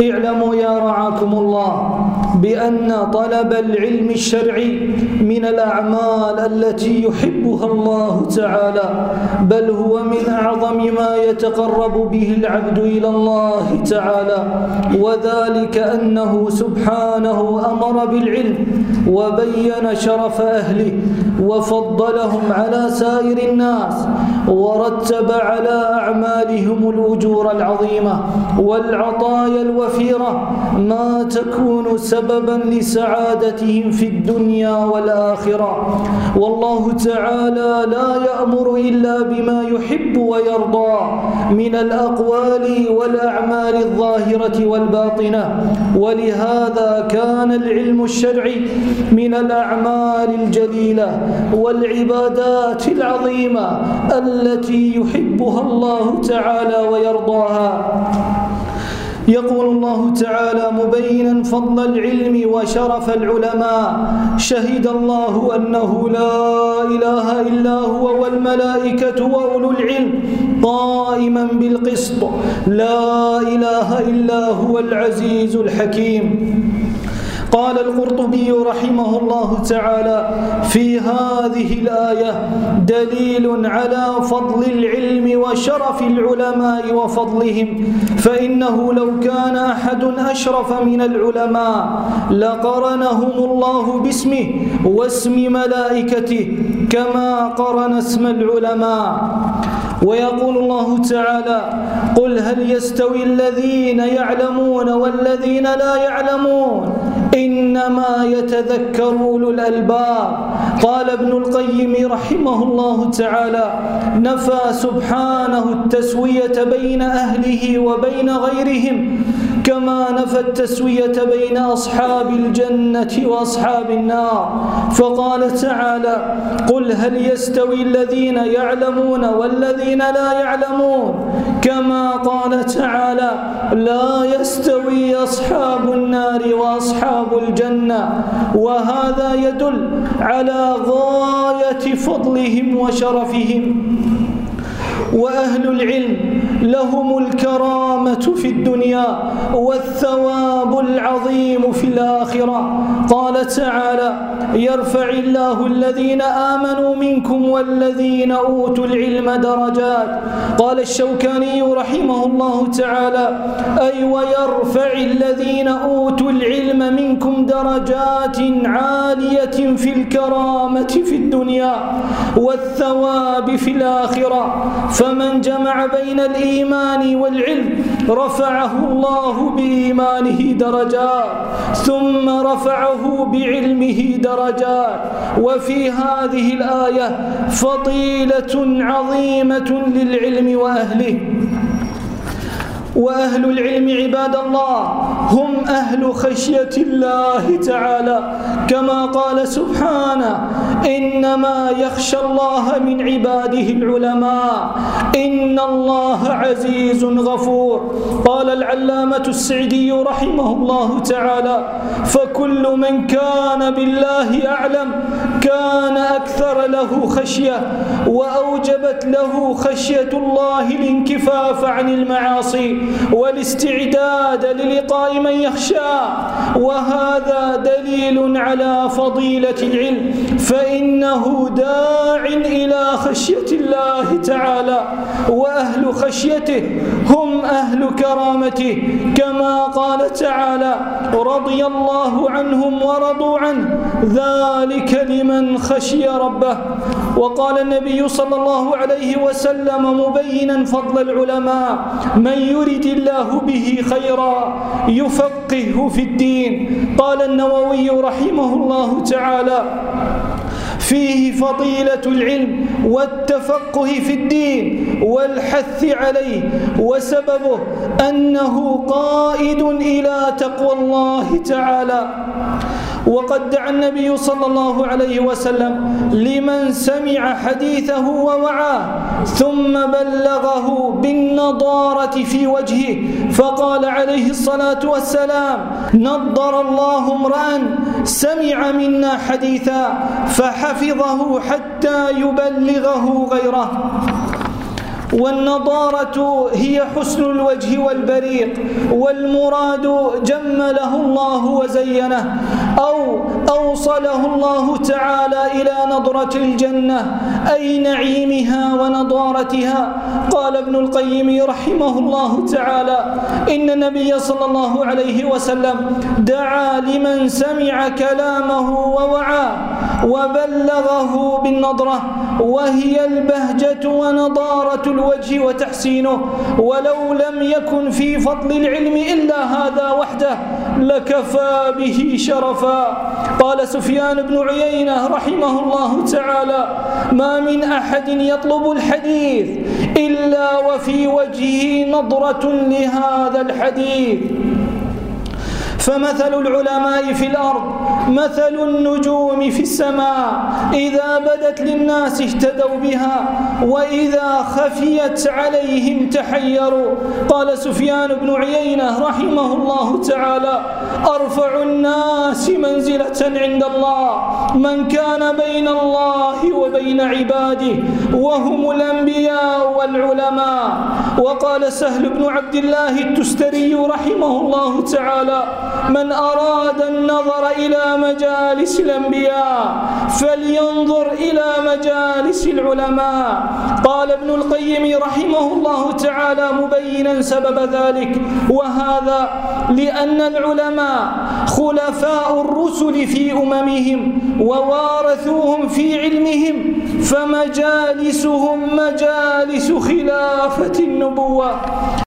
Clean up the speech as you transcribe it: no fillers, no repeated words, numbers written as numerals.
اعلموا يا رعاكم الله بأن طلب العلم الشرعي من الأعمال التي يحبها الله تعالى، بل هو من أعظم ما يتقرب به العبد إلى الله تعالى، وذلك أنه سبحانه أمر بالعلم وبين شرف أهله وفضلهم على سائر الناس، ورتب على أعمالهم الأجور العظيمة والعطايا الوفيرة ما تكون سببا لسعادتهم في الدنيا والآخرة. والله تعالى لا يأمر إلا بما يحب ويرضى من الأقوال والأعمال الظاهرة والباطنة، ولهذا كان العلم الشرعي من الأعمال الجليلة والعبادات العظيمة التي يحبها الله تعالى ويرضاها. يقول الله تعالى مبينا فضل العلم وشرف العلماء: شهد الله أنه لا إله إلا هو والملائكة وأولو العلم قائما بالقسط لا إله إلا هو العزيز الحكيم. قال القرطبي رحمه الله تعالى في هذه الآية دليل على فضل العلم وشرف العلماء وفضلهم، فإنه لو كان أحد أشرف من العلماء لقرنهم الله باسمه واسم ملائكته كما قرن اسم العلماء. ويقول الله تعالى: قل هل يستوي الذين يعلمون والذين لا يعلمون إنما يتذكر أولو الألباب. قال ابن القيم رحمه الله تعالى: نفى سبحانه التسوية بين أهله وبين غيرهم كما نفى التسوية بين أصحاب الجنة وأصحاب النار، فقال تعالى: قل هل يستوي الذين يعلمون والذين لا يعلمون، كما قال تعالى: لا يستوي أصحاب النار وأصحاب الجنة. وهذا يدل على غاية فضلهم وشرفهم. وأهل العلم لهم الكرامة في الدنيا والثواب العظيم في الآخرة. قال تعالى: يرفع الله الذين آمنوا منكم والذين أوتوا العلم درجات. قال الشوكاني رحمه الله تعالى: أي ويرفع الذين أوتوا العلم منكم درجات عالية في الكرامة في الدنيا والثواب في الآخرة. فمن جمع بين الإيمان والعلم رفعه الله بإيمانه درجات ثم رفعه بعلمه درجات. وفي هذه الآية فضيلة عظيمة للعلم وأهله. وأهل العلم عباد الله هم أهل خشية الله تعالى، كما قال سبحانه: إنما يخشى الله من عباده العلماء إن الله عزيز غفور. قال العلامة السعدي رحمه الله تعالى: فكل من كان بالله أعلم كان أكثر له خشية، وأوجبت له خشية الله الانكفاف عن المعاصي والاستعداد للقاء من يخشى. وهذا دليل على فضيلة العلم، فإنه داع إلى خشية الله تعالى، وأهل خشيته هم أهل كرامته، كما قال تعالى: رضي الله عنهم ورضوا عنه ذلك لمن خشي ربه. وقال النبي صلى الله عليه وسلم مبينا فضل العلماء: من يرد الله به خيرا يفقهه في الدين. قال النووي رحمه الله تعالى: فيه فضيلة العلم والتفقه في الدين والحث عليه، وسببه أنه قائد إلى تقوى الله تعالى. وقد دعا النبي صلى الله عليه وسلم لمن سمع حديثه ووعاه ثم بلغه بالنضارة في وجهه، فقال عليه الصلاة والسلام: نضر الله امرأ سمع منا حديثا فحفظه حتى يبلغه غيره. والنضارة هي حسن الوجه والبريق، والمراد جمله الله وزينه أو أوصله الله تعالى إلى نضرة الجنة أي نعيمها ونضارتها. قال ابن القيم رحمه الله تعالى: إن النبي صلى الله عليه وسلم دعا لمن سمع كلامه ووعاه وبلغه بالنضرة، وهي البهجة ونضارة الوجه وتحسينه، ولو لم يكن في فضل العلم إلا هذا وحده لكفى به شرفا. قال سفيان بن عيينة رحمه الله تعالى: ما من أحد يطلب الحديث إلا وفي وجهه نضرة لهذا الحديث. فمثل العلماء في الأرض مثل النجوم في السماء، إذا بدت للناس اهتدوا بها، وإذا خفيت عليهم تحيروا. قال سفيان بن عيينة رحمه الله تعالى: أرفع الناس منزلة عند الله من كان بين الله وبين عباده، وهم الأنبياء والعلماء. وقال سهل بن عبد الله التستري رحمه الله تعالى: من أراد النظر إلى مجالس الأنبياء فلينظر إلى مجالس العلماء. قال ابن القيم رحمه الله تعالى مبينا سبب ذلك، وهذا لأن العلماء خلفاء الرسل في أممهم ووارثوهم في علمهم، فمجالسهم مجالس خلافة النبوة.